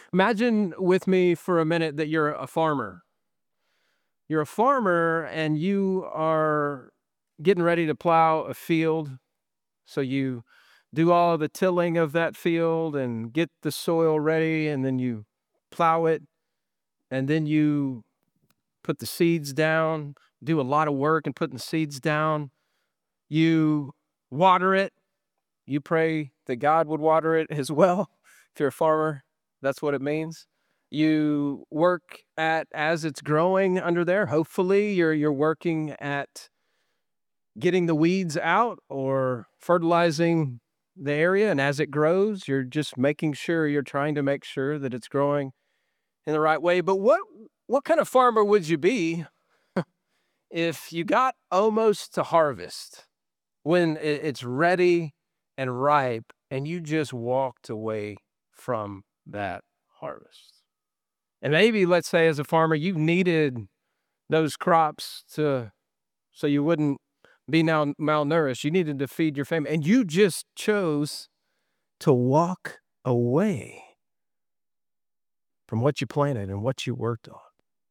Imagine with me for a minute that you're a farmer. You're a farmer and you are getting ready to plow a field. So you do all of the tilling of that field and get the soil ready, and then you plow it, and then you put the seeds down, do a lot of work in putting the seeds down. You water it. You pray that God would water it as well. If you're a farmer, that's what it means. You work at as it's growing under there. Hopefully, you're working at getting the weeds out or fertilizing the area, and as it grows, you're just making sure you're trying to make sure that it's growing in the right way. But what kind of farmer would you be if you got almost to harvest, when it's ready and ripe, and you just walked away from that harvest? And maybe, let's say, as a farmer, you needed those crops to so you wouldn't be now malnourished. You needed to feed your family, and you just chose to walk away from what you planted and what you worked on.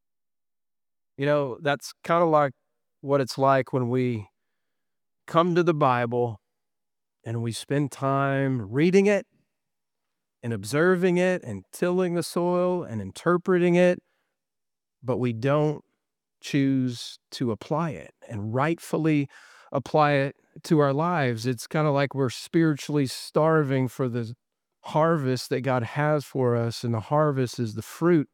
That's kind of like what it's like when we come to the Bible and we spend time reading it and observing it and tilling the soil and interpreting it, but we don't choose to apply it and rightfully apply it to our lives. It's kind of like we're spiritually starving for the harvest that God has for us, and the harvest is the fruit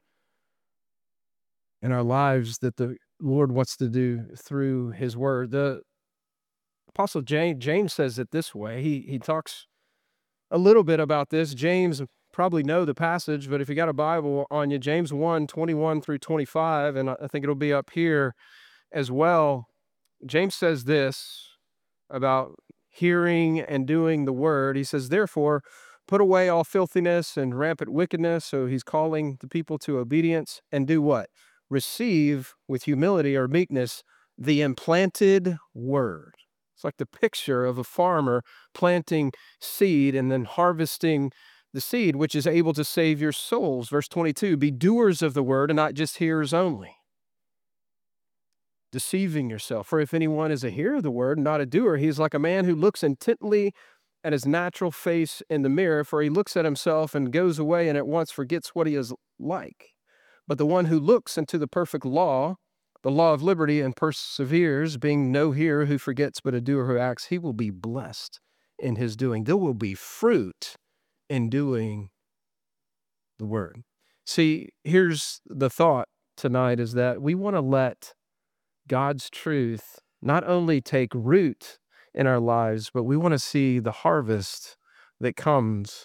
in our lives that the Lord wants to do through his word. The Apostle James says it this way. He talks a little bit about this. James, probably know the passage, but if you got a Bible on you, James 1:21-25, and I think it'll be up here as well. James says this about hearing and doing the word. He says, therefore, put away all filthiness and rampant wickedness. So he's calling the people to obedience, and do what? Receive with humility or meekness the implanted word. It's like the picture of a farmer planting seed and then harvesting the seed, which is able to save your souls. Verse 22, be doers of the word and not just hearers only, deceiving yourself. For if anyone is a hearer of the word, not a doer, he is like a man who looks intently at his natural face in the mirror, for he looks at himself and goes away and at once forgets what he is like. But the one who looks into the perfect law, the law of liberty, and perseveres, being no hearer who forgets, but a doer who acts, he will be blessed in his doing. There will be fruit in doing the word. See, here's the thought tonight, is that we want to let God's truth not only take root in our lives, but we want to see the harvest that comes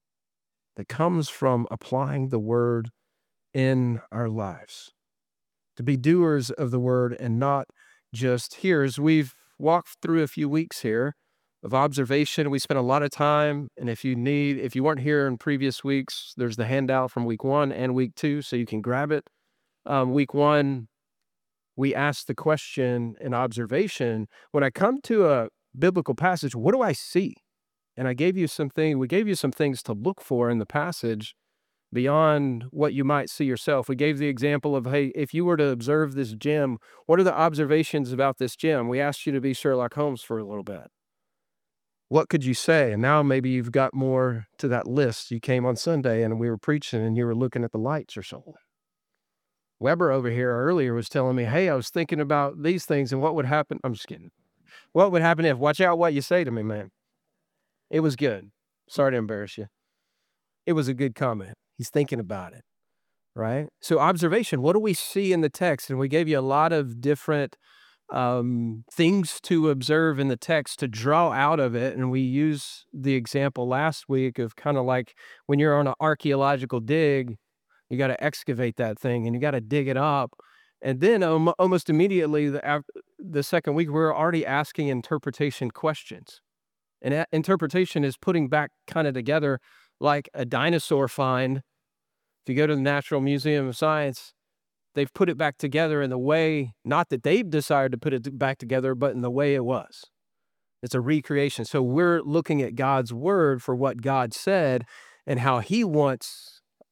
from applying the word in our lives. To be doers of the word and not just hearers. We've walked through a few weeks here of observation. We spent a lot of time, and if you weren't here in previous weeks, there's the handout from week 1 and week 2, so you can grab it. Week 1, we asked the question in observation, when I come to a biblical passage, what do I see? And we gave you some things to look for in the passage beyond what you might see yourself. We gave the example of, hey, if you were to observe this gem, what are the observations about this gem? We asked you to be Sherlock Holmes for a little bit. What could you say? And now maybe you've got more to that list. You came on Sunday and we were preaching and you were looking at the lights or something. Weber over here earlier was telling me, hey, I was thinking about these things and what would happen. I'm just kidding. What would happen if, watch out what you say to me, man. It was good. Sorry to embarrass you. It was a good comment. He's thinking about it, right? So observation, what do we see in the text? And we gave you a lot of different things to observe in the text to draw out of it. And we use the example last week of kind of like when you're on an archaeological dig, you got to excavate that thing and you got to dig it up. And then almost immediately, the second week, we're already asking interpretation questions. And interpretation is putting back kind of together like a dinosaur find. If you go to the Natural Museum of Science, they've put it back together in the way, not that they've decided to put it back together, but in the way it was. It's a recreation. So we're looking at God's word for what God said and how he wants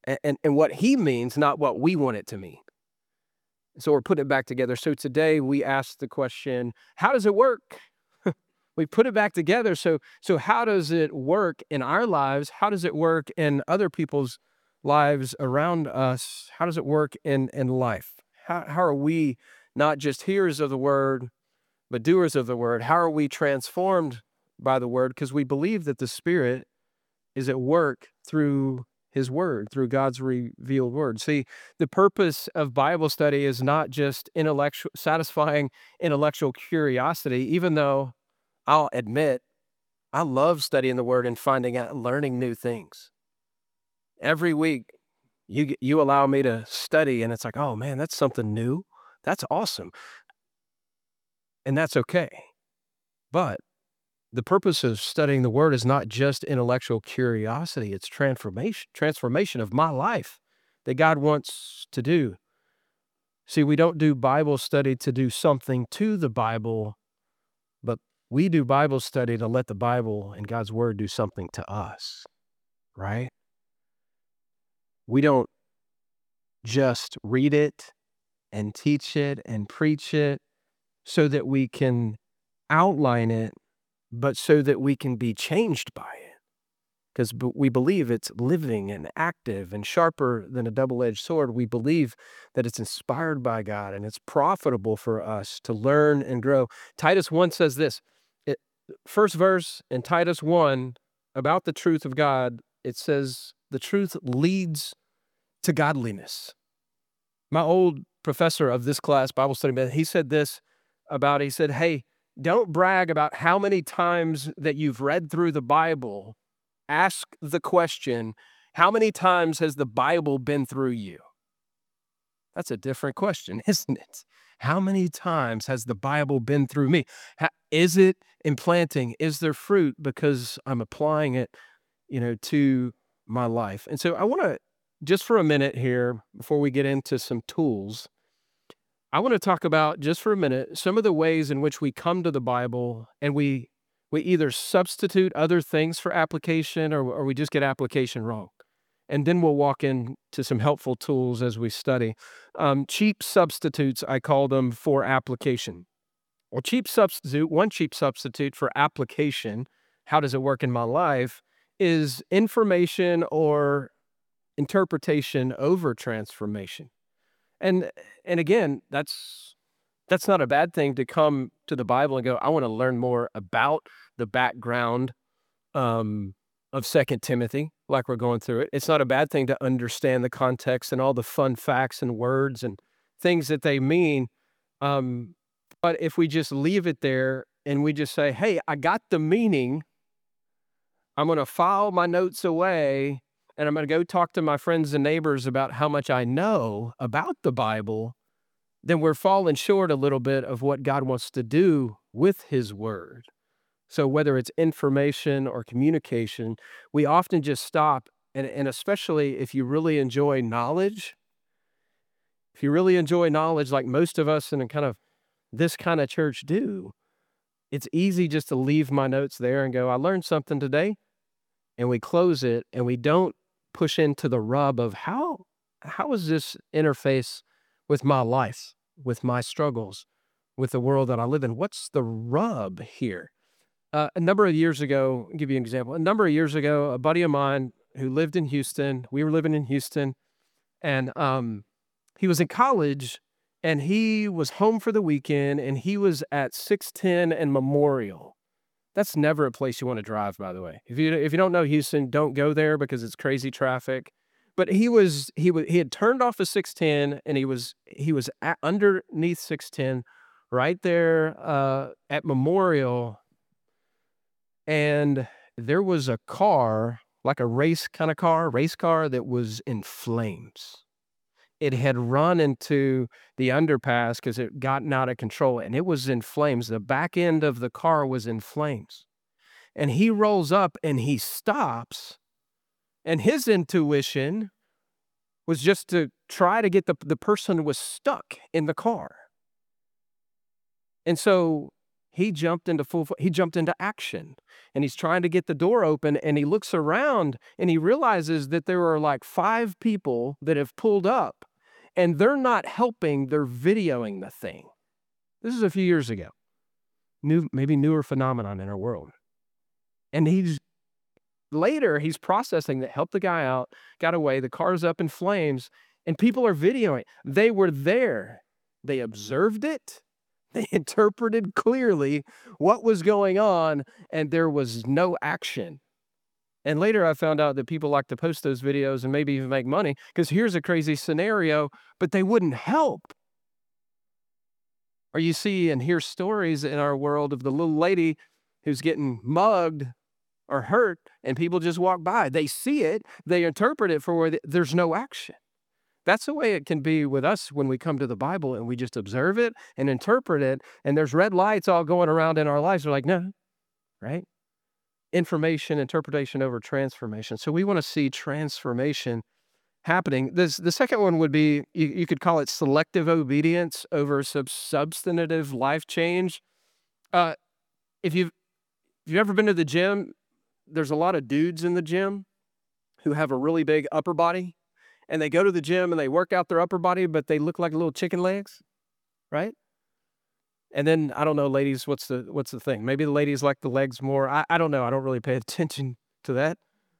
and what he means, not what we want it to mean. So we're putting it back together. So today we ask the question, how does it work? We put it back together. So how does it work in our lives? How does it work in other people's lives around us? How does it work in life? How are we not just hearers of the word, but doers of the word? How are we transformed by the word? Because we believe that the Spirit is at work through his word, through God's revealed word. See, the purpose of Bible study is not just satisfying intellectual curiosity, even though I'll admit I love studying the word and finding out, learning new things. Every week, you allow me to study, and it's like, oh man, that's something new. That's awesome. And that's okay. But the purpose of studying the word is not just intellectual curiosity, it's transformation of my life that God wants to do. See, we don't do Bible study to do something to the Bible, but we do Bible study to let the Bible and God's word do something to us, right? We don't just read it and teach it and preach it so that we can outline it, but so that we can be changed by it. Because we believe it's living and active and sharper than a double-edged sword. We believe that it's inspired by God and it's profitable for us to learn and grow. Titus 1 says this, first verse in Titus 1 about the truth of God, it says, the truth leads to godliness. My old professor of this class, Bible study, he said this about, he said, hey, don't brag about how many times that you've read through the Bible. Ask the question, how many times has the Bible been through you? That's a different question, isn't it? How many times has the Bible been through me? Is it implanting? Is there fruit because I'm applying it, to my life? And so I want to, just for a minute here, before we get into some tools, I want to talk about, just for a minute, some of the ways in which we come to the Bible and we either substitute other things for application or we just get application wrong. And then we'll walk into some helpful tools as we study. Cheap substitutes, I call them, for application. Well, one cheap substitute for application, how does it work in my life, is information or interpretation over transformation. And again, that's not a bad thing to come to the Bible and go, I want to learn more about the background of 2 Timothy, like we're going through it. It's not a bad thing to understand the context and all the fun facts and words and things that they mean. But if we just leave it there and we just say, hey, I got the meaning, I'm going to file my notes away, and I'm going to go talk to my friends and neighbors about how much I know about the Bible, then we're falling short a little bit of what God wants to do with his word. So whether it's information or communication, we often just stop, and especially if you really enjoy knowledge, like most of us in this kind of church do, it's easy just to leave my notes there and go, I learned something today, and we close it, and we don't push into the rub of how is this interface with my life, with my struggles, with the world that I live in? What's the rub here? A number of years ago, I'll give you an example. A number of years ago, a buddy of mine who lived in Houston, we were living in Houston, and he was in college, and he was home for the weekend, and he was at 610 and Memorial. That's never a place you want to drive, by the way. If you don't know Houston, don't go there because it's crazy traffic. But he had turned off a 610, and he was underneath 610, right there at Memorial. And there was a car, like a race car that was in flames. It had run into the underpass because it gotten out of control, and it was in flames. The back end of the car was in flames. And he rolls up and he stops, and his intuition was just to try to get the person was stuck in the car. And so he jumped into action, and he's trying to get the door open, and he looks around and he realizes that there are like 5 people that have pulled up, and they're not helping, they're videoing the thing. This is a few years ago. Maybe newer phenomenon in our world. And he's processing that, helped the guy out, got away, the car's up in flames, and people are videoing. They were there. They observed it. They interpreted clearly what was going on, and there was no action. And later I found out that people like to post those videos and maybe even make money, because here's a crazy scenario, but they wouldn't help. Or you see and hear stories in our world of the little lady who's getting mugged or hurt, and people just walk by. They see it, they interpret it for where there's no action. That's the way it can be with us when we come to the Bible and we just observe it and interpret it, and there's red lights all going around in our lives. We're like, no, right? Information, interpretation over transformation. So we want to see transformation happening. The second one would be, you could call it selective obedience over substantive life change. If you've ever been to the gym, there's a lot of dudes in the gym who have a really big upper body, and they go to the gym and they work out their upper body, but they look like little chicken legs, right? And then, I don't know, ladies, what's the thing? Maybe the ladies like the legs more. I don't know. I don't really pay attention to that.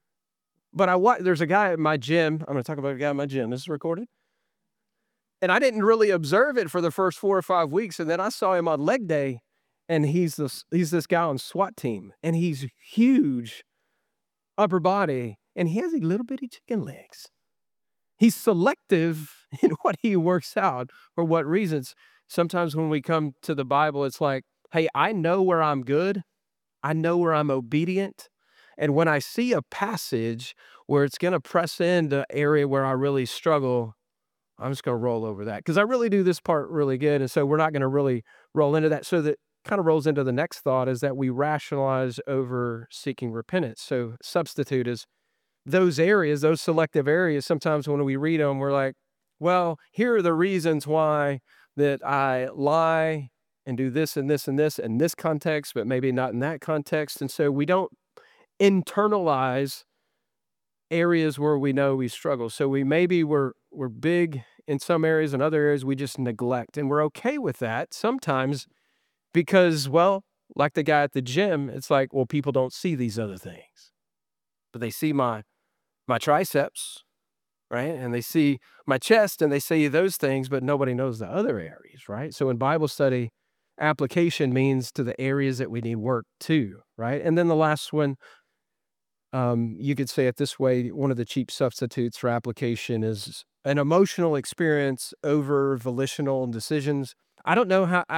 But there's a guy at my gym. I'm going to talk about a guy at my gym. This is recorded. And I didn't really observe it for the first 4 or 5 weeks. And then I saw him on leg day, and he's this guy on SWAT team, and he's huge upper body, and he has a little bitty chicken legs. He's selective in what he works out for what reasons. Sometimes when we come to the Bible, it's like, hey, I know where I'm good. I know where I'm obedient. And when I see a passage where it's going to press into an area where I really struggle, I'm just going to roll over that, because I really do this part really good. And so we're not going to really roll into that. So that kind of rolls into the next thought, is that we rationalize over seeking repentance. So substitute is those areas, those selective areas. Sometimes when we read them, we're like, well, here are the reasons why that I lie and do this and this and this in this context, but maybe not in that context. And so we don't internalize areas where we know we struggle. So we're big in some areas, and other areas we just neglect. And we're okay with that sometimes because, well, like the guy at the gym, it's like, well, people don't see these other things, but they see my triceps, right? And they see my chest, and they see those things, but nobody knows the other areas, right? So in Bible study, application means to the areas that we need work too, right? And then the last one, you could say it this way, one of the cheap substitutes for application is an emotional experience over volitional decisions. I don't know how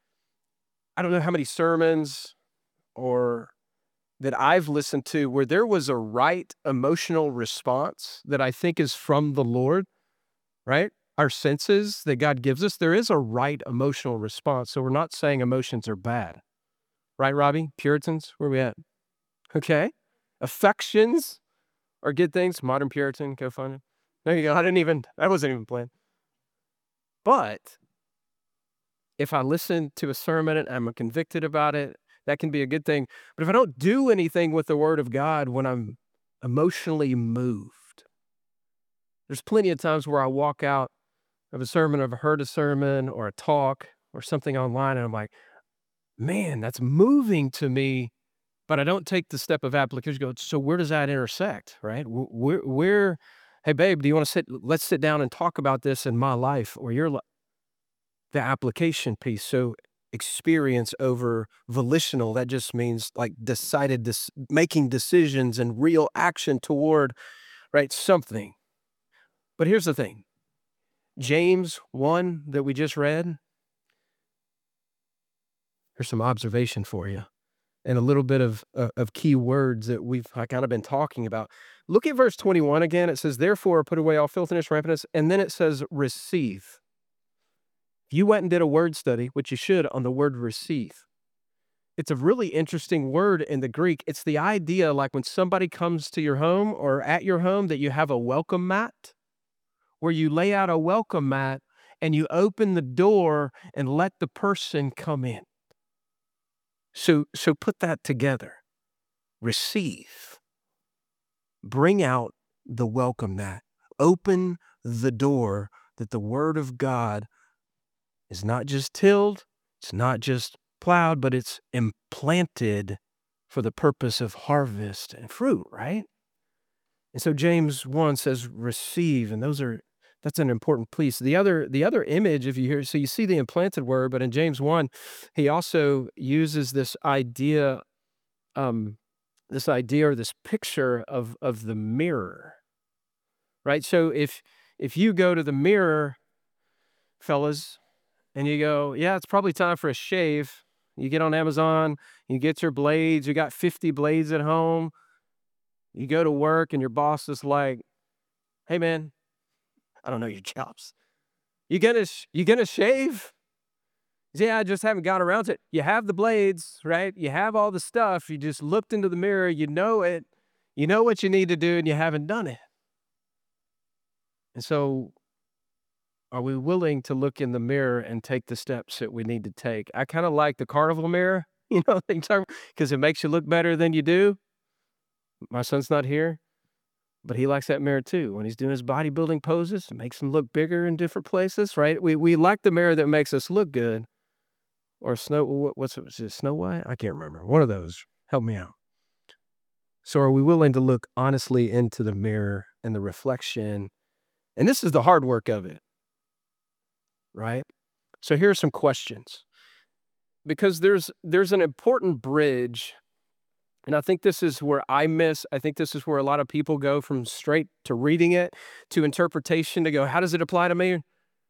many sermons or that I've listened to where there was a right emotional response that I think is from the Lord, right? Our senses that God gives us, there is a right emotional response. So we're not saying emotions are bad. Right, Robbie? Puritans, where we at? Okay. Affections are good things. Modern Puritan, go find it. There you go. That wasn't even planned. But if I listen to a sermon and I'm convicted about it, that can be a good thing. But if I don't do anything with the Word of God when I'm emotionally moved, there's plenty of times where I walk out of a sermon, or I've heard a sermon or a talk or something online, and I'm like, man, that's moving to me, but I don't take the step of application. Go, so where does that intersect, right? Where, hey, babe, do you want to let's sit down and talk about this in my life or your life? The application piece. So experience over volitional, that just means like decided making decisions and real action toward, right, something. But here's the thing. James 1 that we just read, here's some observation for you and a little bit of key words that we've kind of been talking about. Look at verse 21 again. It says, therefore, put away all filthiness, rampantness, and then it says, receive. If you went and did a word study, which you should, on the word receive, it's a really interesting word in the Greek. It's the idea like when somebody comes to your home or at your home that you have a welcome mat, where you lay out a welcome mat and you open the door and let the person come in. So put that together. Receive. Bring out the welcome mat. Open the door that the word of God is not just tilled, it's not just plowed, but it's implanted for the purpose of harvest and fruit, right? And so James 1 says receive, and that's an important piece. The other image, if you hear, so you see the implanted word, but in James 1, he also uses this idea or this picture of the mirror, right? So if you go to the mirror, fellas, and you go, yeah, it's probably time for a shave. You get on Amazon, you get your blades, you got 50 blades at home. You go to work and your boss is like, hey man, I don't know your jobs. You gonna shave? Yeah, I just haven't got around to it. You have the blades, right? You have all the stuff. You just looked into the mirror, you know it. You know what you need to do, and you haven't done it. And so are we willing to look in the mirror and take the steps that we need to take? I kind of like the carnival mirror, because it makes you look better than you do. My son's not here, but he likes that mirror too. When he's doing his bodybuilding poses, it makes him look bigger in different places, right? We like the mirror that makes us look good. Or what's it? Was it Snow White? I can't remember. One of those. Help me out. So are we willing to look honestly into the mirror and the reflection? And this is the hard work of it, right? So here are some questions. Because there's an important bridge, and I think this is where I think this is where a lot of people go from straight to reading it to interpretation to go, how does it apply to me?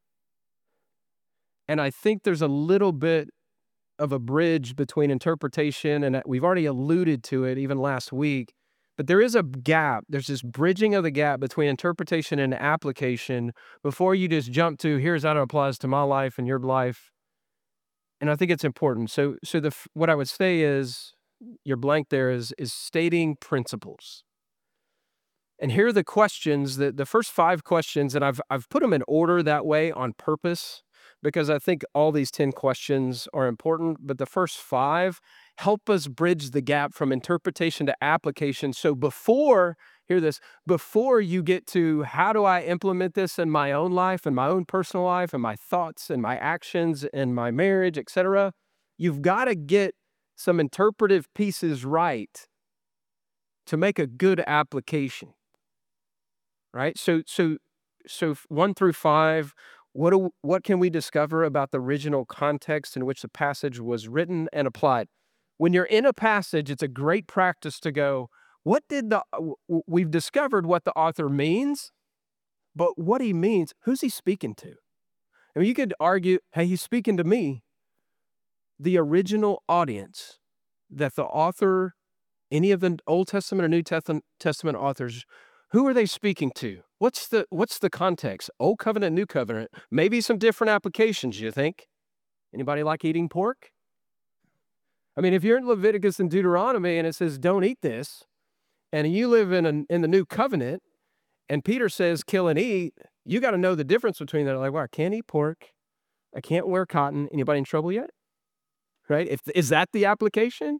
And I think there's a little bit of a bridge between interpretation, and we've already alluded to it even last week, but there is a gap. There's this bridging of the gap between interpretation and application before you just jump to, here's how it applies to my life and your life. And I think it's important. So what I would say is, your blank there is stating principles. And here are the questions, the first 5 questions, and I've put them in order that way on purpose, because I think all these 10 questions are important, but the first 5 help us bridge the gap from interpretation to application. So before you get to how do I implement this in my own life and my own personal life and my thoughts and my actions and my marriage, etc., you've got to get some interpretive pieces right to make a good application. Right? So 1 through 5, what can we discover about the original context in which the passage was written and applied? When you're in a passage, it's a great practice to go, we've discovered what the author means, but what he means, who's he speaking to? I mean, you could argue, hey, he's speaking to me. The original audience that the author, any of the Old Testament or New Testament authors, who are they speaking to? What's the context? Old Covenant, New Covenant. Maybe some different applications, you think? Anybody like eating pork? I mean, if you're in Leviticus and Deuteronomy and it says don't eat this, and you live in the New Covenant, and Peter says kill and eat, you got to know the difference between that. Like, well, I can't eat pork. I can't wear cotton. Anybody in trouble yet? Right? Is that the application?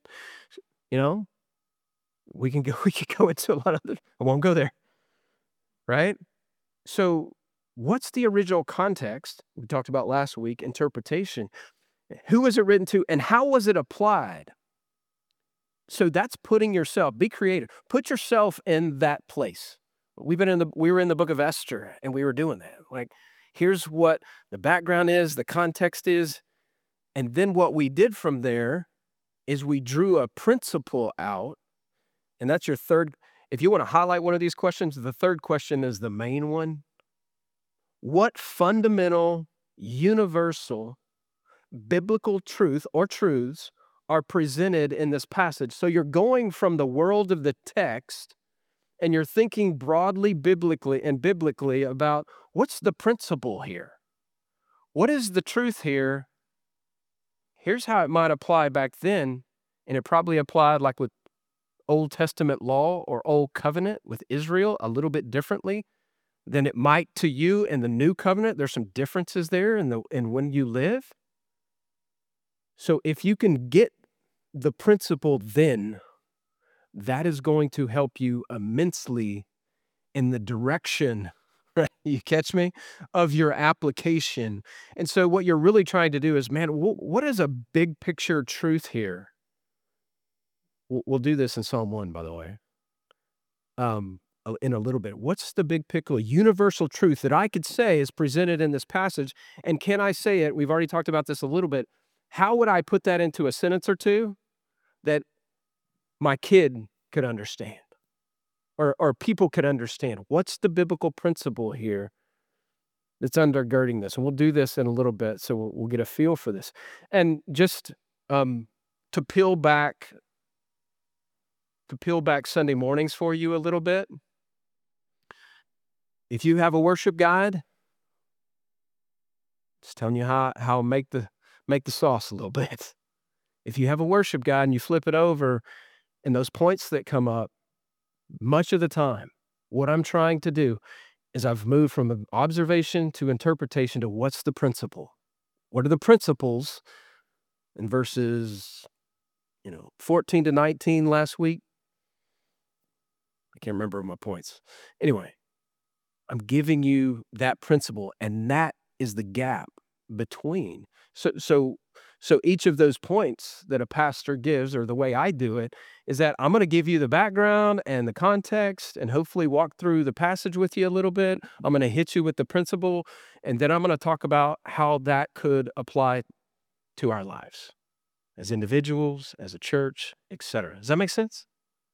We could go into a lot of I won't go there. Right? So what's the original context? We talked about last week, interpretation. Who was it written to and how was it applied? So that's be creative. Put yourself in that place. We were in the book of Esther and we were doing that. Like, here's what the background is, the context is. And then what we did from there is we drew a principle out. And that's your third. If you want to highlight one of these questions, the third question is the main one. What fundamental, universal, biblical truth or truths are presented in this passage? So you're going from the world of the text and you're thinking broadly biblically about what's the principle here? What is the truth here? Here's how it might apply back then, and it probably applied like with Old Testament law or Old Covenant with Israel a little bit differently than it might to you in the New Covenant. There's some differences there in when you live. So if you can get the principle then, that is going to help you immensely in the direction, right? You catch me? Of your application. And so what you're really trying to do is, man, what is a big picture truth here? We'll do this in Psalm 1, by the way, in a little bit. What's the big picture, universal truth that I could say is presented in this passage? And can I say it? We've already talked about this a little bit. How would I put that into a sentence or two that my kid could understand? Or people could understand. What's the biblical principle here that's undergirding this? And we'll do this in a little bit, so we'll get a feel for this. And just um, to peel back Sunday mornings for you a little bit. If you have a worship guide, it's telling you how make the sauce a little bit. If you have a worship guide and you flip it over, and those points that come up, much of the time, what I'm trying to do is I've moved from an observation to interpretation to what's the principle? What are the principles in verses, 14 to 19 last week? I can't remember my points. Anyway, I'm giving you that principle, and that is the gap between. So each of those points that a pastor gives, or the way I do it, is that I'm going to give you the background and the context and hopefully walk through the passage with you a little bit. I'm going to hit you with the principle, and then I'm going to talk about how that could apply to our lives as individuals, as a church, etc. Does that make sense?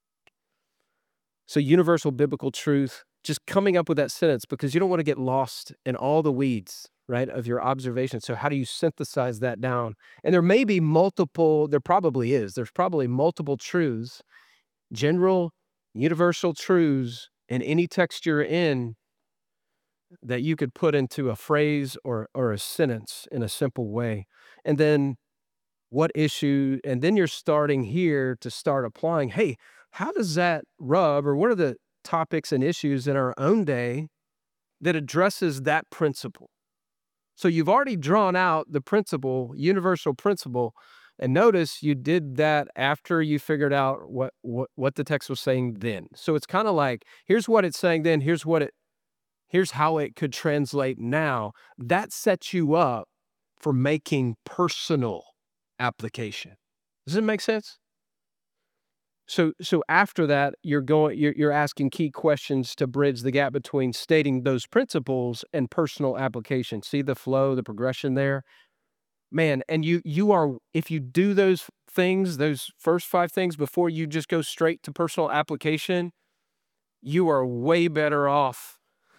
So universal biblical truth, just coming up with that sentence, because you don't want to get lost in all the weeds, right, of your observation. So how do you synthesize that down? And there probably is. There's probably multiple truths, general, universal truths in any text you're in that you could put into a phrase or a sentence in a simple way. And then and then you're starting here to start applying, hey, how does that rub, or what are the topics and issues in our own day that addresses that principle? So you've already drawn out the principle, universal principle, and notice you did that after you figured out what the text was saying then. So it's kind of like, here's what it's saying then, here's how it could translate now. That sets you up for making personal application. Does it make sense? So after that, you're asking key questions to bridge the gap between stating those principles and personal application. See the flow, the progression there? Man, and you are, if you do those things, those first 5 things before you just go straight to personal application, you are way better off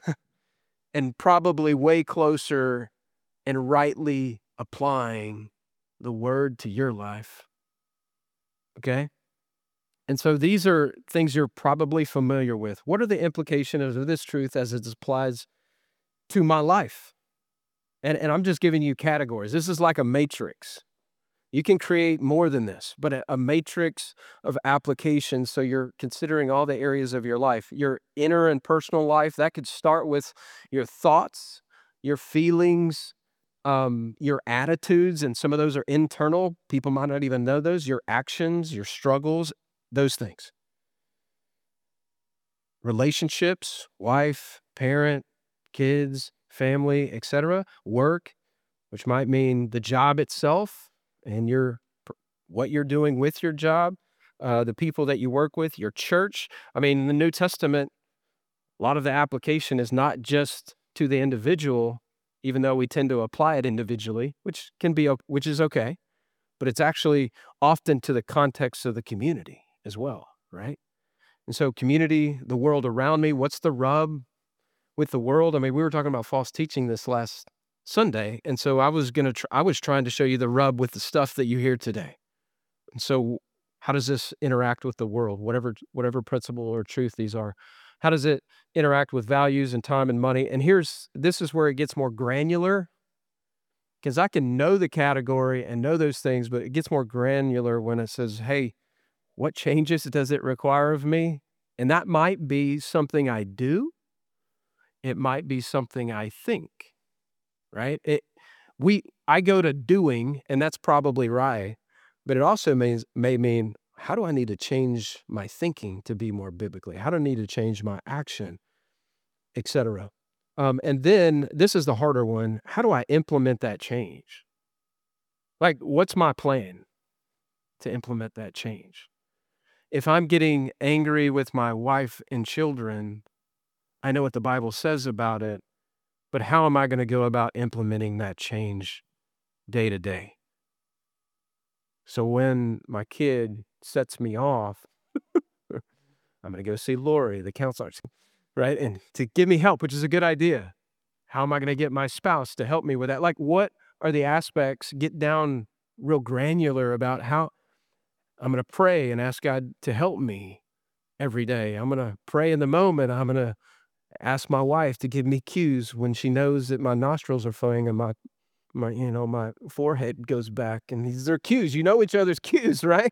and probably way closer and rightly applying the word to your life. Okay? And so these are things you're probably familiar with. What are the implications of this truth as it applies to my life? And I'm just giving you categories. This is like a matrix. You can create more than this, but a matrix of applications. So you're considering all the areas of your life, your inner and personal life. That could start with your thoughts, your feelings, your attitudes, and some of those are internal. People might not even know those. Your actions, your struggles, those things. Relationships, wife, parent, kids, family, etc. Work, which might mean the job itself and what you're doing with your job, the people that you work with, your church. I mean, in the New Testament, a lot of the application is not just to the individual, even though we tend to apply it individually, which is okay, but it's actually often to the context of the community as well, right? And so community, the world around me, what's the rub with the world? I mean, we were talking about false teaching this last Sunday, and so I was trying to show you the rub with the stuff that you hear today. And so how does this interact with the world, whatever principle or truth these are? How does it interact with values and time and money? And this is where it gets more granular, because I can know the category and know those things, but it gets more granular when it says, hey, what changes does it require of me? And that might be something I do. It might be something I think, right? I go to doing, and that's probably right. but it also may mean, how do I need to change my thinking to be more biblically? How do I need to change my action, etc.? And then this is the harder one. How do I implement that change? Like, what's my plan to implement that change? If I'm getting angry with my wife and children, I know what the Bible says about it, but how am I going to go about implementing that change day to day? So when my kid sets me off, I'm going to go see Lori, the counselor, right? And to give me help, which is a good idea. How am I going to get my spouse to help me with that? Like, what are the aspects? Get down real granular about how I'm going to pray and ask God to help me every day. I'm going to pray in the moment. I'm going to ask my wife to give me cues when she knows that my nostrils are flowing and my forehead goes back, and these are cues. You know each other's cues, right?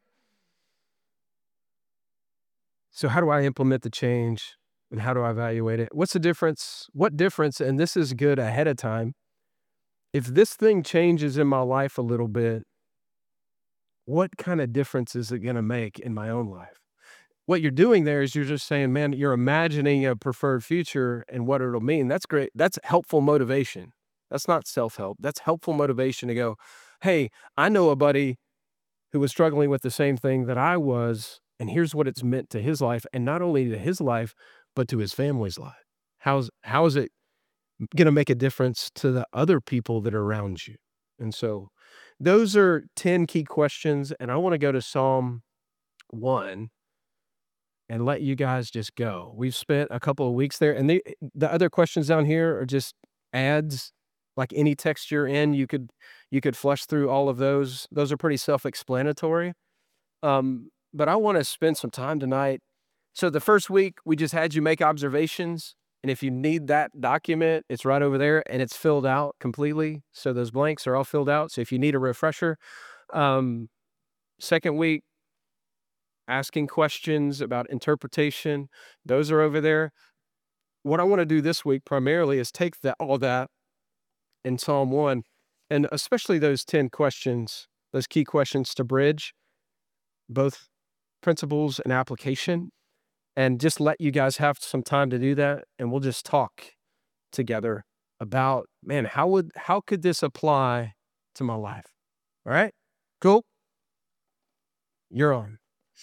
So how do I implement the change, and how do I evaluate it? What's the difference? What difference, and this is good ahead of time, if this thing changes in my life a little bit, what kind of difference is it going to make in my own life? What you're doing there is you're just saying, man, you're imagining a preferred future and what it'll mean. That's great. That's helpful motivation. That's not self-help. That's helpful motivation to go, hey, I know a buddy who was struggling with the same thing that I was, and here's what it's meant to his life, and not only to his life, but to his family's life. How is it gonna make a difference to the other people that are around you? And so those are 10 key questions, and I wanna go to Psalm 1 and let you guys just go. We've spent a couple of weeks there, and the other questions down here are just ads, like any text you're in, you could flush through all of those. Those are pretty self-explanatory. But I wanna spend some time tonight. So the first week, we just had you make observations, and if you need that document, it's right over there, and it's filled out completely, so those blanks are all filled out, so if you need a refresher. Um, Second week, asking questions about interpretation, those are over there. What I wanna do this week primarily is take all that in Psalm 1, and especially those 10 questions, those key questions to bridge both principles and application, and just let you guys have some time to do that, and we'll just talk together about, man, how could this apply to my life? All right? Cool? You're on.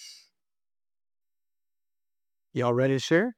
Y'all ready to share?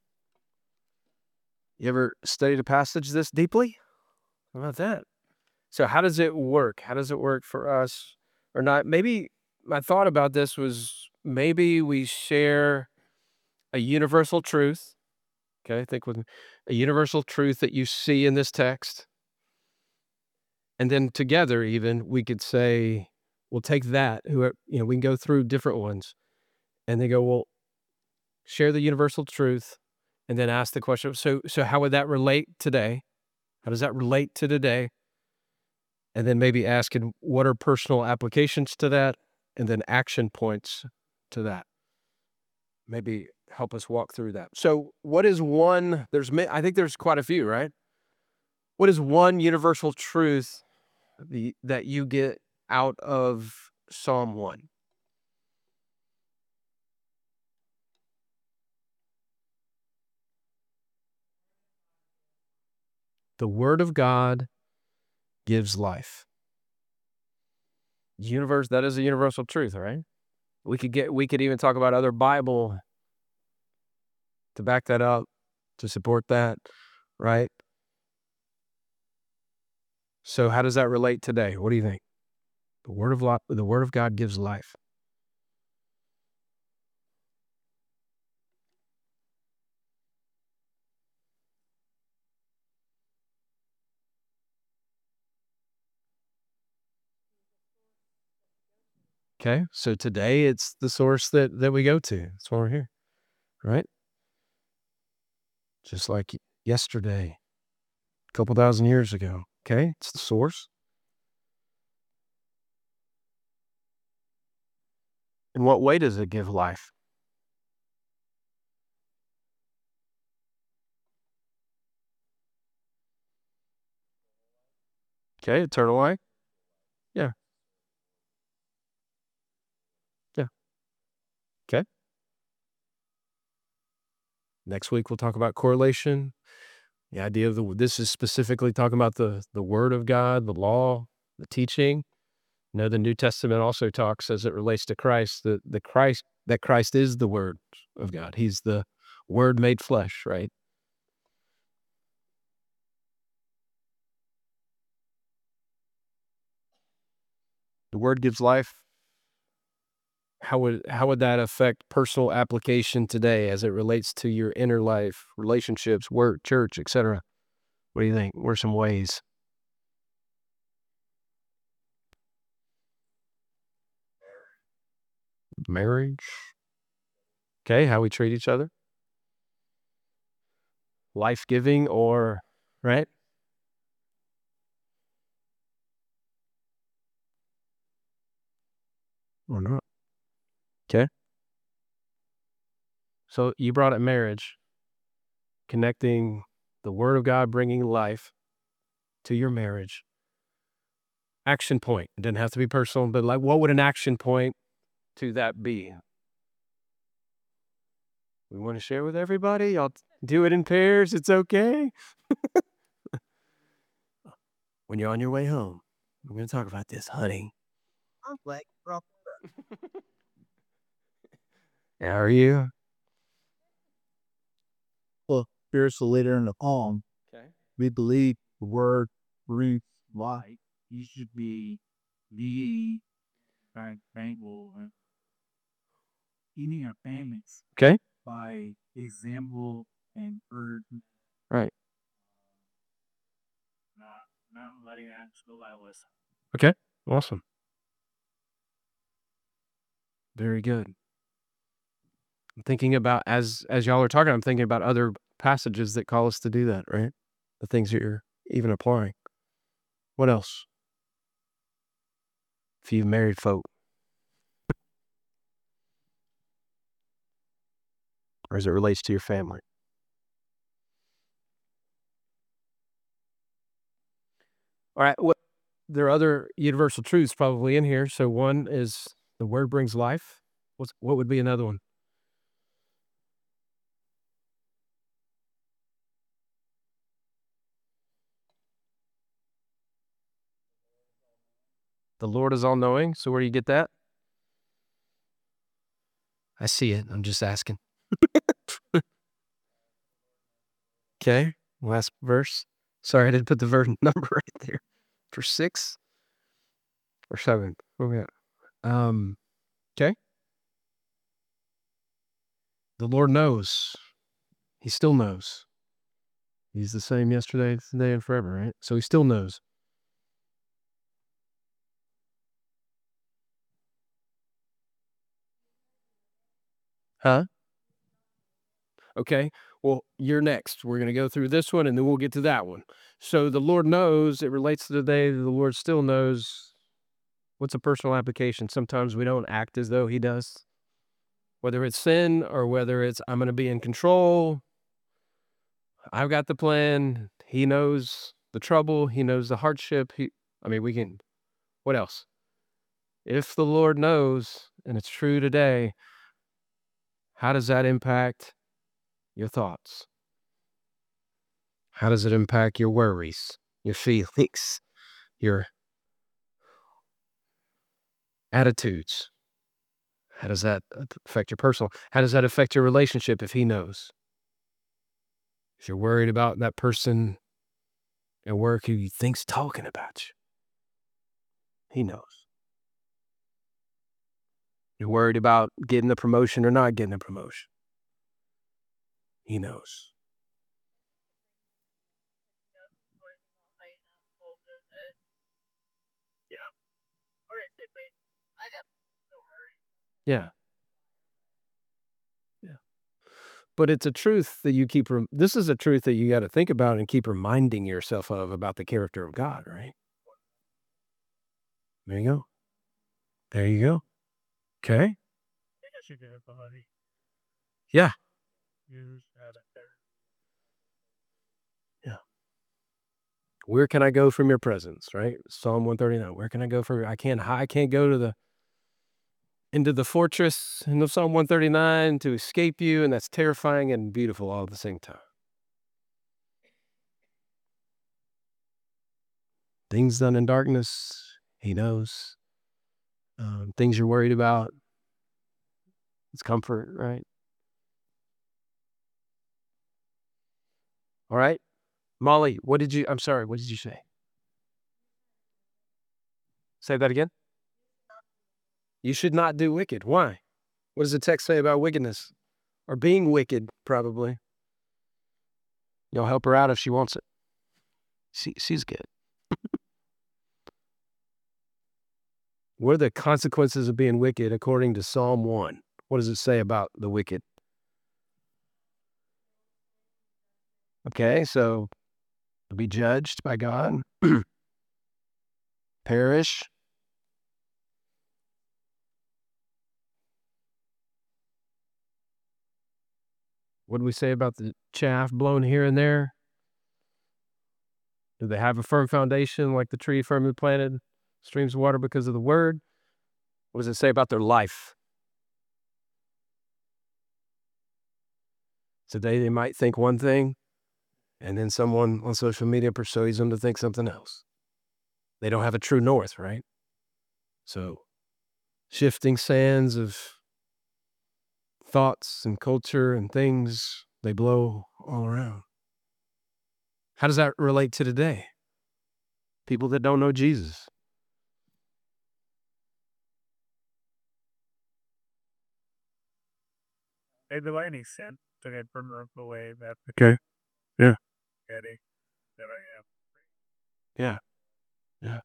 You ever studied a passage this deeply? How about that? So how does it work? How does it work for us or not? Maybe my thought about this was maybe we share a universal truth. Okay, think with me. A universal truth that you see in this text. And then together even, we could say, we'll take that, we can go through different ones and they go, well, share the universal truth and then ask the question. So how would that relate today? How does that relate to today? And then maybe asking what are personal applications to that? And then action points to that. Maybe help us walk through that. So what is one, I think there's quite a few, right? What is one universal truth that you get out of Psalm 1? The word of God gives life. That is a universal truth, right? We could even talk about other Bible to back that up, to support that, right? So how does that relate today? What do you think? The word of God gives life. Okay? So today it's the source that we go to. That's why we're here, right? Just like yesterday, a couple thousand years ago. Okay? It's the source. In what way does it give life? Okay, eternal life. Yeah. Okay. Next week, we'll talk about correlation. The idea of this is specifically talking about the word of God, the law, the teaching. The New Testament also talks as it relates to Christ, that Christ is the word of God. He's the word made flesh, right? The word gives life. How would that affect personal application today as it relates to your inner life, relationships, work, church, etc.? What do you think? What are some ways? Marriage. Okay, how we treat each other. Life-giving or, right? Or not. Okay. So you brought up marriage, connecting the word of God, bringing life to your marriage. Action point. It doesn't have to be personal, but like, what would an action point to that be? We want to share with everybody. Y'all do it in pairs. It's okay. When you're on your way home, we're going to talk about this, honey. I'm like, bro. How are you? Well, spiritual leader in the home, Okay. we believe the word brings life. You should be leading by example and eating our families Okay. by example and urgent, Right. not letting that go by listen. Okay. Awesome. Very good. I'm thinking about as y'all are talking, I'm thinking about other passages that call us to do that, right? The things that you're even applying. What else? If you've married folk, or as it relates to your family. All right. There are other universal truths probably in here. So one is the word brings life. What would be another one? The Lord is all knowing. So where do you get that? I see it. I'm just asking. Okay. Last verse. Sorry, I didn't put the verse number right there. For 6 or 7. Where we at? Okay. The Lord knows. He still knows. He's the same yesterday, today, and forever, right? So he still knows. Huh? Okay. Well, you're next. We're going to go through this one and then we'll get to that one. So the Lord knows, it relates to the day the Lord still knows. What's a personal application? Sometimes we don't act as though he does. Whether it's sin or whether it's I'm going to be in control. I've got the plan. He knows the trouble. He knows the hardship. We can, what else? If the Lord knows, and it's true today, how does that impact your thoughts? How does it impact your worries, your feelings, your attitudes? How does that affect your personal? How does that affect your relationship if he knows? If you're worried about that person at work who you think's talking about you, he knows. You're worried about getting a promotion or not getting a promotion. He knows. Yeah. Yeah. Yeah. But it's a truth that you keep, this is a truth that you got to think about and keep reminding yourself of about the character of God, right? There you go. There you go. Okay. Yeah. Yeah. Where can I go from your presence, right? Psalm 139. Where can I go from I can't go to the into the fortress in Psalm 139 to escape you, and that's terrifying and beautiful all at the same time. Things done in darkness, he knows. Things you're worried about, it's comfort, right? All right. Molly, I'm sorry, what did you say? Say that again. You should not do wicked. Why? What does the text say about wickedness? Or being wicked, probably. You'll help her out if she wants it. She's good. What are the consequences of being wicked according to Psalm 1? What does it say about the wicked? Okay, so be judged by God, perish. What do we say about the chaff blown here and there? Do they have a firm foundation like the tree firmly planted, streams of water because of the word? What does it say about their life? Today they might think one thing, and then someone on social media persuades them to think something else. They don't have a true north, right? So, shifting sands of thoughts and culture and things, they blow all around. How does that relate to today? People that don't know Jesus. Hey, do any sense to get from the way that Okay. Yeah. getting that I am? Yeah. Yeah.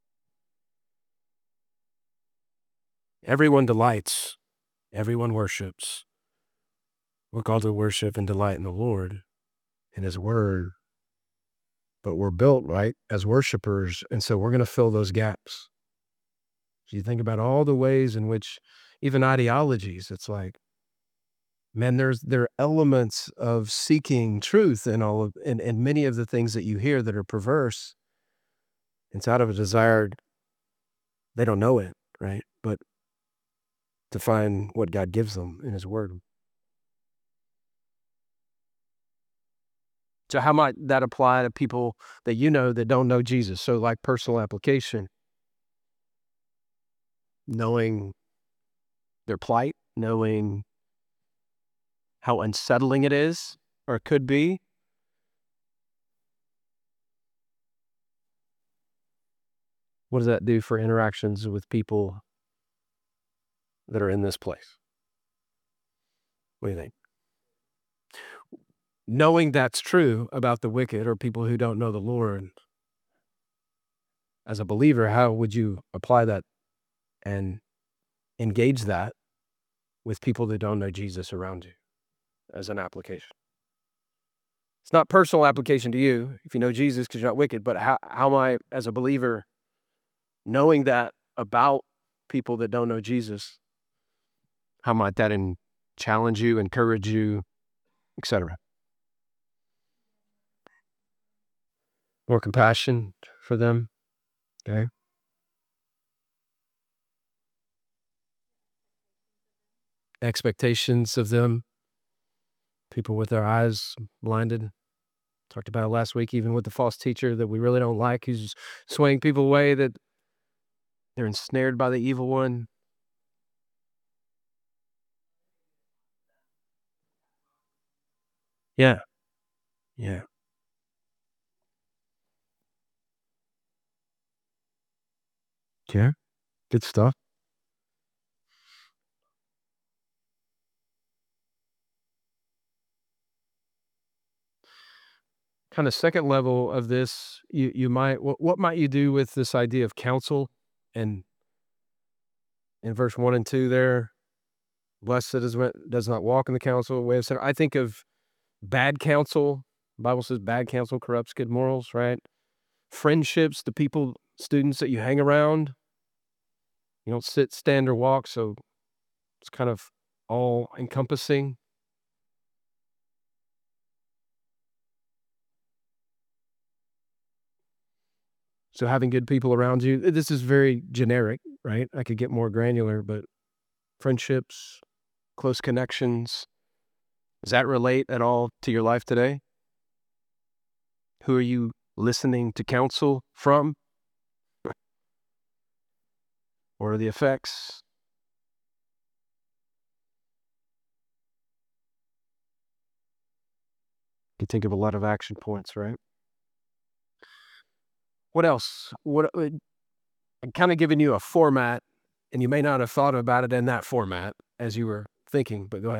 Everyone delights. Everyone worships. We're called to worship and delight in the Lord, in His Word. But we're built, right, as worshipers, and so we're going to fill those gaps. So you think about all the ways in which, even ideologies, it's like, man, there are elements of seeking truth in all of, in many of the things that you hear that are perverse. It's out of a desire, they don't know it, right? But to find what God gives them in His Word. So how might that apply to people that you know that don't know Jesus? So like personal application, knowing their plight, knowing how unsettling it is or could be. What does that do for interactions with people that are in this place? What do you think? Knowing that's true about the wicked or people who don't know the Lord, as a believer, how would you apply that and engage that with people that don't know Jesus around you as an application? It's not personal application to you if you know Jesus because you're not wicked, but how am I, as a believer, knowing that about people that don't know Jesus, how might that challenge you, encourage you, etc.? More compassion for them, okay? Expectations of them, people with their eyes blinded. Talked about it last week, even with the false teacher that we really don't like, who's swaying people away, that they're ensnared by the evil one. Yeah. Yeah. Okay. Good stuff. Kind of second level of this, you might, what might you do with this idea of counsel? And in verse 1 and 2 there, blessed does not walk in the counsel, way of sin. I think of bad counsel. The Bible says bad counsel corrupts good morals, right? Friendships, the people, students that you hang around. You don't sit, stand, or walk, so it's kind of all encompassing. So having good people around you, this is very generic, right? I could get more granular, but friendships, close connections. Does that relate at all to your life today? Who are you listening to counsel from? What are the effects? You can think of a lot of action points, right? What else? I'm kind of giving you a format, and you may not have thought about it in that format as you were thinking, but go ahead.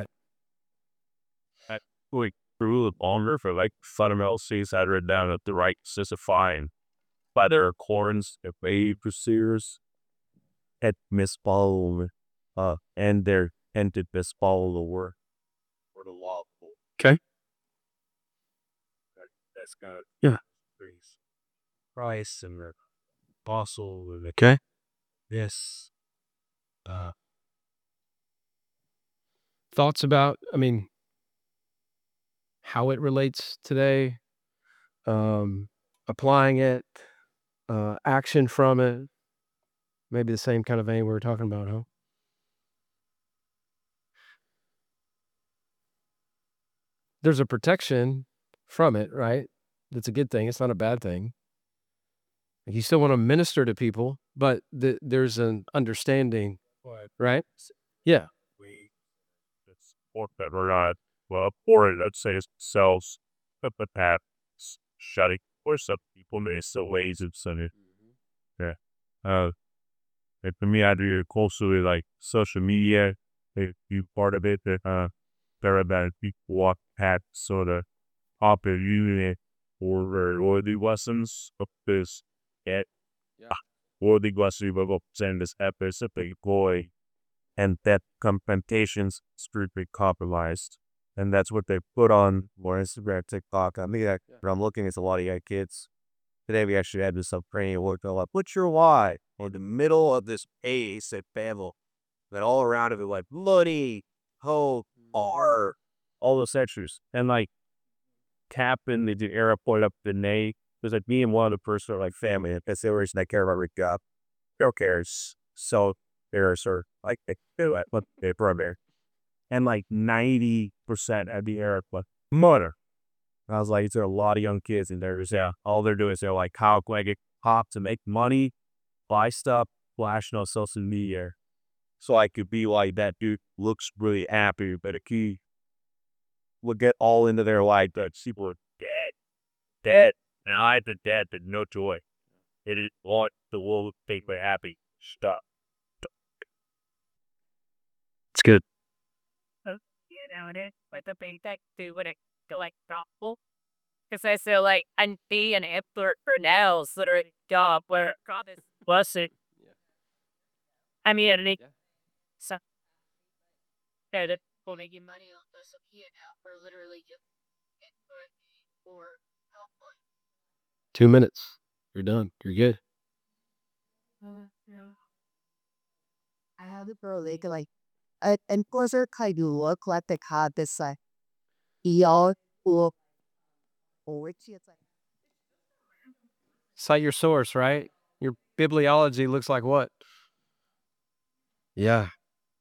Like rule of longer for like fundamental things I read down at the right specifying by their corns, if they pursuers at misfollow and their ended misfollow the word or the law. Okay. That's kind of Yeah. Christ and the apostle and Okay. this Thoughts about, how it relates today, applying it, action from it, maybe the same kind of vein we were talking about, huh? There's a protection from it, right? That's a good thing. It's not a bad thing. Like, you still want to minister to people, but there's an understanding, right? Yeah. we that's support that we're not well for it. Let's say it sells but that shutting or some people may still ways of sunny. Yeah. And for me I do it closely like social media, a few part of it that there about people walk past sort of opportunity or the lessons of this get or the lessons of send this episode boy and that confrontations strictly compromised. And that's what they put on more Instagram, TikTok. I mean, but I'm looking at a lot of young kids. Today we actually had this training work like, what's your why? In the middle of this pace at Babel, that all around of it like money, hope, art, all those extras. And like tapping the airport up the nay. Because like me and one of the person are like family. And that's the reason I care about Rick Up. Who cares? So there's sort of like they do it, but they brother. And like 90% of the airport mother. I was like, there are a lot of young kids in there. Yeah, all they're doing is they're like, how can I get pop to make money, buy stuff, flashing on social media, so I could be like that dude. Looks really happy, but a key will get all into their life. That people are dead, and I had the dead, but no joy. It is want the world to make me happy. Stop. It's good. You know, it is with the big tech do what it like thoughtful. Because I feel like and be an effort for now sort of job where God is blessed. I mean, so that will make you money on this here now for literally just or help. 2 minutes. You're done. You're good. I have the girl like and closer kind of look like the card this like y'all or which it's like Cite your source, right? Your bibliology looks like what? Yeah.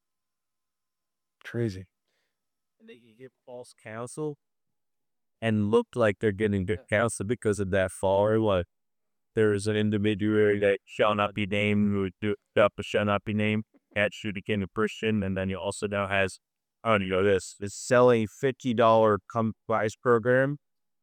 Crazy. And they can give false counsel and look like they're getting good counsel because of that fall. Like there is an intermediary that shall not be named who do stuff but shall not be named. At should became a Christian, and then you also now has this is selling $50 price program.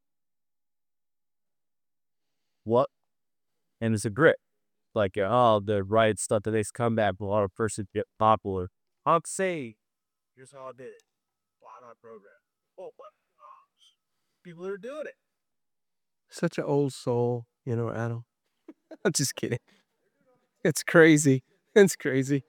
What? And it's a grit. Like the right stuff today's comeback, a lot of person get popular. I'll say, here's how I did it. Why not program? Oh my gosh. People are doing it. Such an old soul, Adam. I'm just kidding. It's crazy. It's crazy.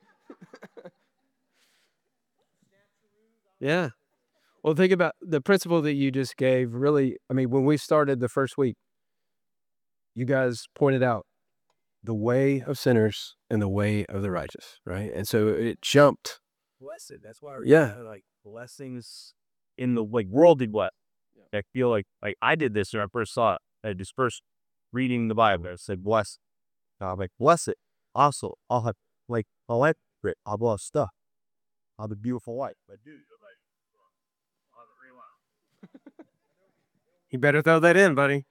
Yeah. Well, think about the principle that you just gave. Really, when we started the first week, you guys pointed out the way of sinners and the way of the righteous, right? And so it jumped. Blessed. That's why Yeah. like blessings in the like worldly what. I feel like I did this when I first saw it. I just first reading the Bible. I said blessed. I'm like blessed. Also, I'll have like electric, all that stuff. on the beautiful wife. But dude, You better throw that in, buddy.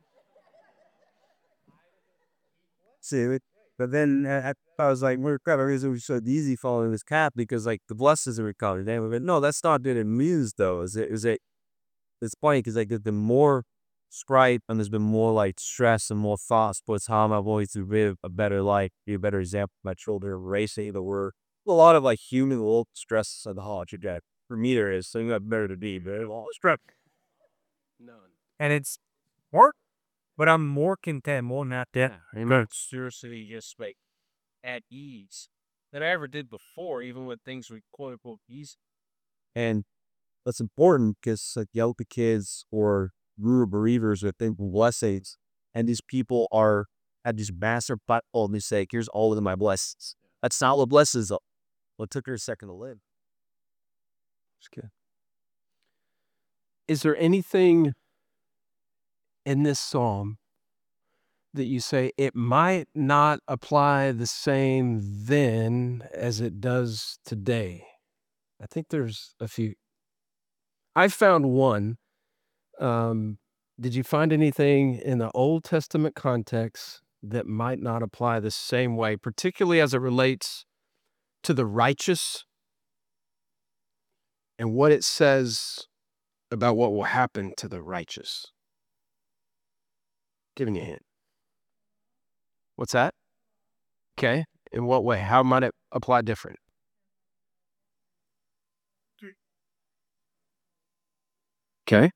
see it. But then I was like, we're crap. It was so easy following this cap because like the blessings are recovered. But no, that's not what it means though. It's funny because like there's been more strife and there's been more like stress and more thoughts. But it's how am I going to live a better life, be a better example for my children, racing the word. A lot of like human little stress at the heart. That for me there is something that better to be, but a lot of stress. None. And it's work, but I'm more content, more not that. Amen. Seriously, just like at ease than I ever did before, even when things were quote unquote easy. And that's important because like Yelpa kids or rural bereavers are thankful blessings, and these people are at this massive platform. They say, "Here's all of my blessings." That's not what blesses them. Well, it took her a second to live. It's good. Is there anything in this psalm that you say it might not apply the same then as it does today? I think there's a few. I found one. Did you find anything in the Old Testament context that might not apply the same way, particularly as it relates to the righteous and what it says about what will happen to the righteous? Giving you a hint. What's that? Okay. In what way? How might it apply different? Okay.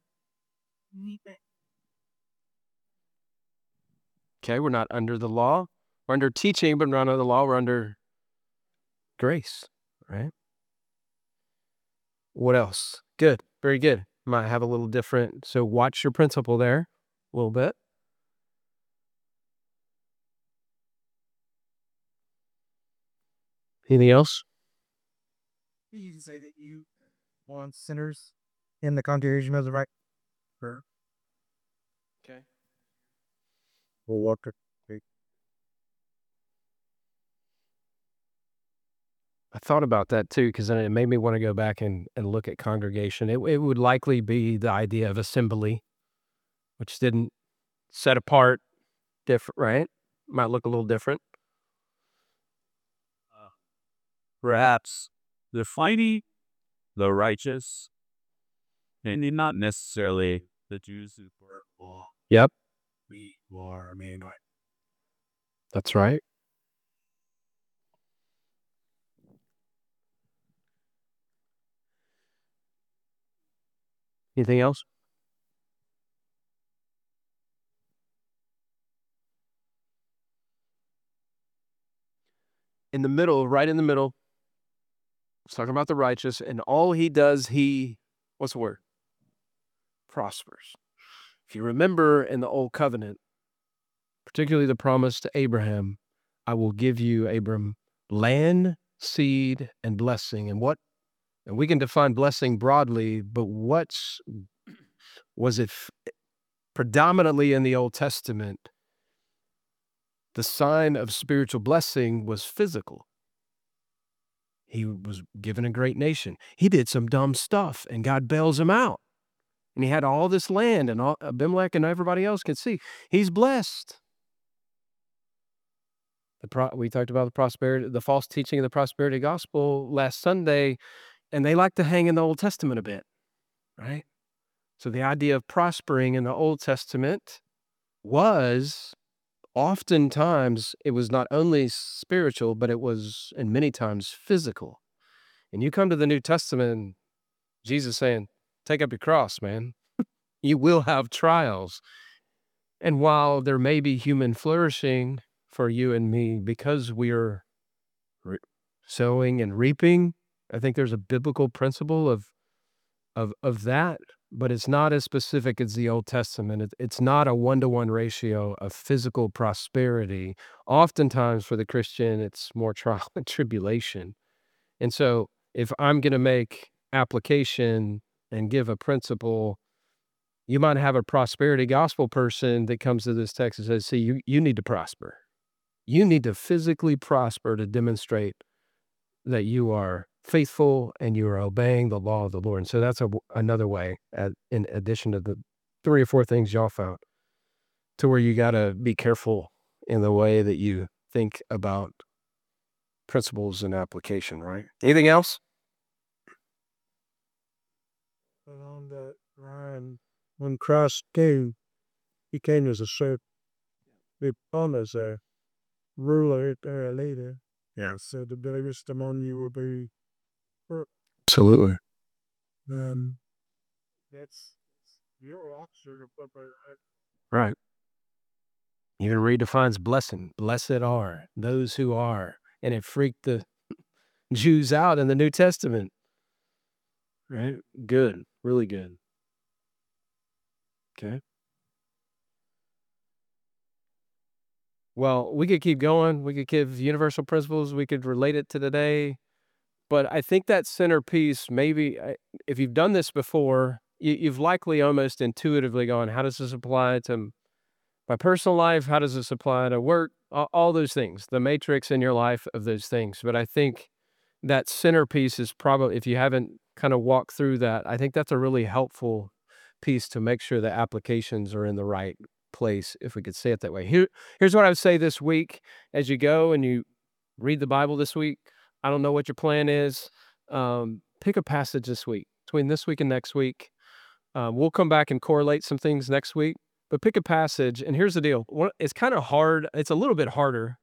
Okay, we're not under the law. We're under teaching, but we're not under the law. We're under grace, right? What else? Good. Very good. Might have a little different. So watch your principle there a little bit. Anything else? You can say that you want sinners in the congregation of the right. Okay. Well, what I thought about that too, because then it made me want to go back and look at congregation. It would likely be the idea of assembly, which didn't set apart different, right? Might look a little different. Perhaps defining the righteous and not necessarily the Jews who were law. Yep, We are made right. that's right. Anything else? In the middle, right in the middle, it's talking about the righteous, and all he does, what's the word? Prospers. If you remember in the Old Covenant, particularly the promise to Abraham, I will give you, Abram, land, seed, and blessing. And we can define blessing broadly, but was it predominantly in the Old Testament? The sign of spiritual blessing was physical. He was given a great nation. He did some dumb stuff, and God bails him out. And he had all this land, and Abimelech and everybody else could see. He's blessed. We talked about the false teaching of the prosperity gospel last Sunday, and they like to hang in the Old Testament a bit, right? So the idea of prospering in the Old Testament was oftentimes, it was not only spiritual, but it was, and many times, physical. And you come to the New Testament, and Jesus saying, take up your cross, man. You will have trials. And while there may be human flourishing for you and me because we are sowing and reaping, I think there's a biblical principle of that, but it's not as specific as the Old Testament. It's not a 1-to-1 ratio of physical prosperity. Oftentimes for the Christian, it's more trial and tribulation. And so if I'm going to make application and give a principle, you might have a prosperity gospel person that comes to this text and says, see, you need to prosper. You need to physically prosper to demonstrate that you are faithful and you are obeying the law of the Lord. And so that's another way, in addition to the 3 or 4 things y'all found, to where you got to be careful in the way that you think about principles and application, right? Anything else? Along that line, when Christ came, he came as a servant. He promised a ruler there later. Yeah. So the biggest among you will be Absolutely. that's your officer. Right. Even redefines blessing. Blessed are those who are. And it freaked the Jews out in the New Testament. Right? Good. Really good. Okay. Well, we could keep going. We could give universal principles. We could relate it to today. But I think that centerpiece, maybe if you've done this before, you've likely almost intuitively gone, how does this apply to my personal life? How does this apply to work? All those things, the matrix in your life of those things. But I think that centerpiece is probably, if you haven't kind of walked through that, I think that's a really helpful piece to make sure the applications are in the right place, if we could say it that way. Here's what I would say this week as you go and you read the Bible this week. I don't know what your plan is. Pick a passage this week, between this week and next week. We'll come back and correlate some things next week, but pick a passage. And here's the deal. It's kind of hard. It's a little bit harder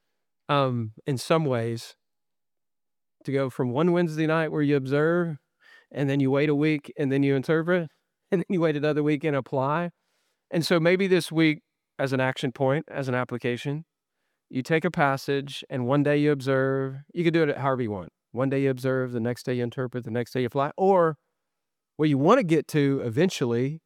in some ways to go from one Wednesday night where you observe and then you wait a week and then you interpret and then you wait another week and apply. And so maybe this week, as an action point, as an application, you take a passage and one day you observe. You can do it however you want. One day you observe, the next day you interpret, the next day you apply. Or what you want to get to eventually,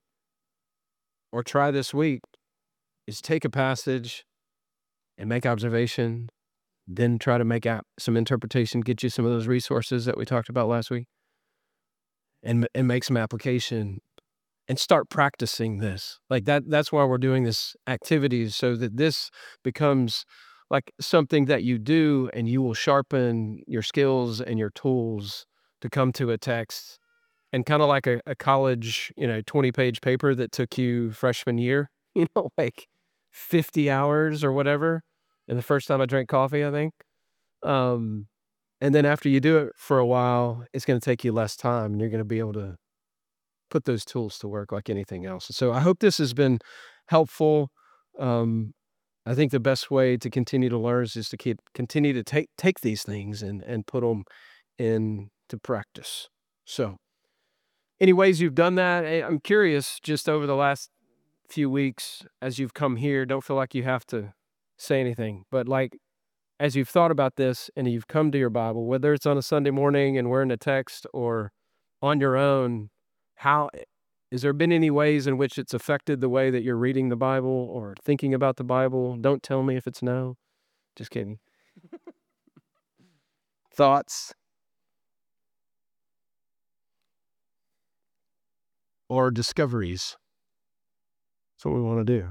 or try this week, is take a passage and make observation, then try to make some interpretation, get you some of those resources that we talked about last week, and make some application and start practicing this. Like that's why we're doing this activities, so that this becomes like something that you do and you will sharpen your skills and your tools to come to a text. And kind of like a college, 20-page paper that took you freshman year, like 50 hours or whatever. And the first time I drank coffee, I think. And then after you do it for a while, it's going to take you less time and you're going to be able to put those tools to work like anything else. So I hope this has been helpful. I think the best way to continue to learn is just to continue to take these things and put them into practice. So any ways you've done that, I'm curious, just over the last few weeks as you've come here, don't feel like you have to say anything, but like as you've thought about this and you've come to your Bible, whether it's on a Sunday morning and we're in a text or on your own, has there been any ways in which it's affected the way that you're reading the Bible or thinking about the Bible? Don't tell me if it's no. Just kidding. Thoughts? Or discoveries? That's what we want to do.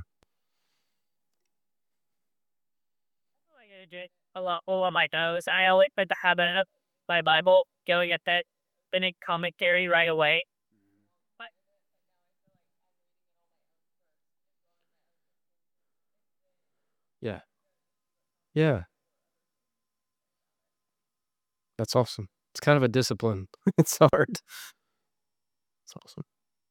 I do a lot on my nose. I always put the habit of my Bible going at that minute commentary right away. Yeah. Yeah. That's awesome. It's kind of a discipline. It's hard. It's awesome.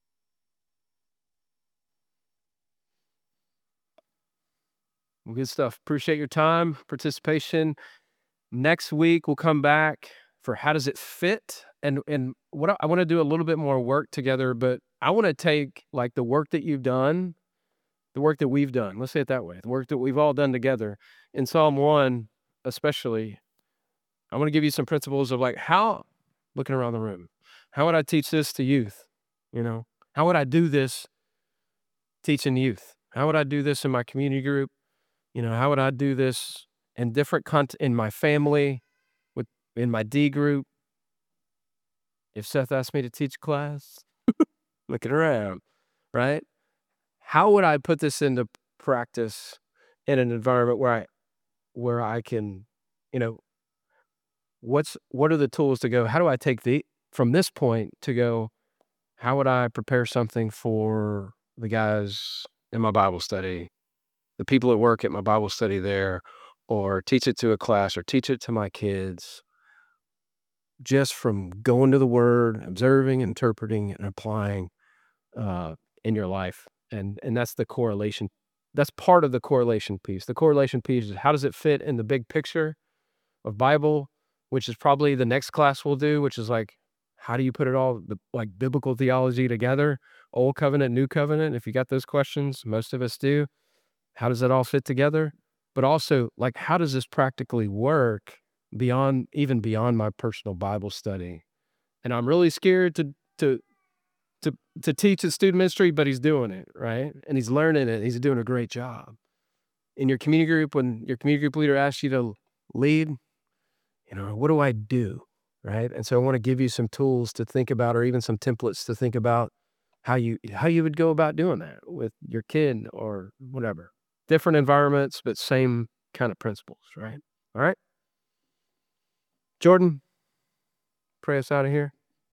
Well, good stuff. Appreciate your time, participation. Next week, we'll come back for how does it fit? And what I want to do a little bit more work together, but I want to take like the work that you've done, the work that we've done, let's say it that way, the work that we've all done together in Psalm 1, especially. I want to give you some principles of like looking around the room, how would I teach this to youth? How would I do this teaching youth? How would I do this in my community group? How would I do this in different in my family, in my D group? If Seth asked me to teach class, looking around, right? How would I put this into practice in an environment where I can, what are the tools to go, how do I take from this point to go, how would I prepare something for the guys in my Bible study, the people at work at my Bible study there, or teach it to a class or teach it to my kids, just from going to the Word, observing, interpreting, and applying in your life. And that's the correlation. That's part of the correlation piece. The correlation piece is how does it fit in the big picture of Bible, which is probably the next class we'll do, which is like, how do you put it all, like biblical theology together, Old Covenant, New Covenant? If you got those questions, most of us do. How does that all fit together? But also, like, how does this practically work even beyond my personal Bible study? And I'm really scared to teach a student ministry, but he's doing it, right? And he's learning it. He's doing a great job. In your community group, when your community group leader asks you to lead, what do I do, right? And so I want to give you some tools to think about, or even some templates to think about how you would go about doing that with your kid or whatever. Different environments, but same kind of principles, right? All right. Jordan, pray us out of here.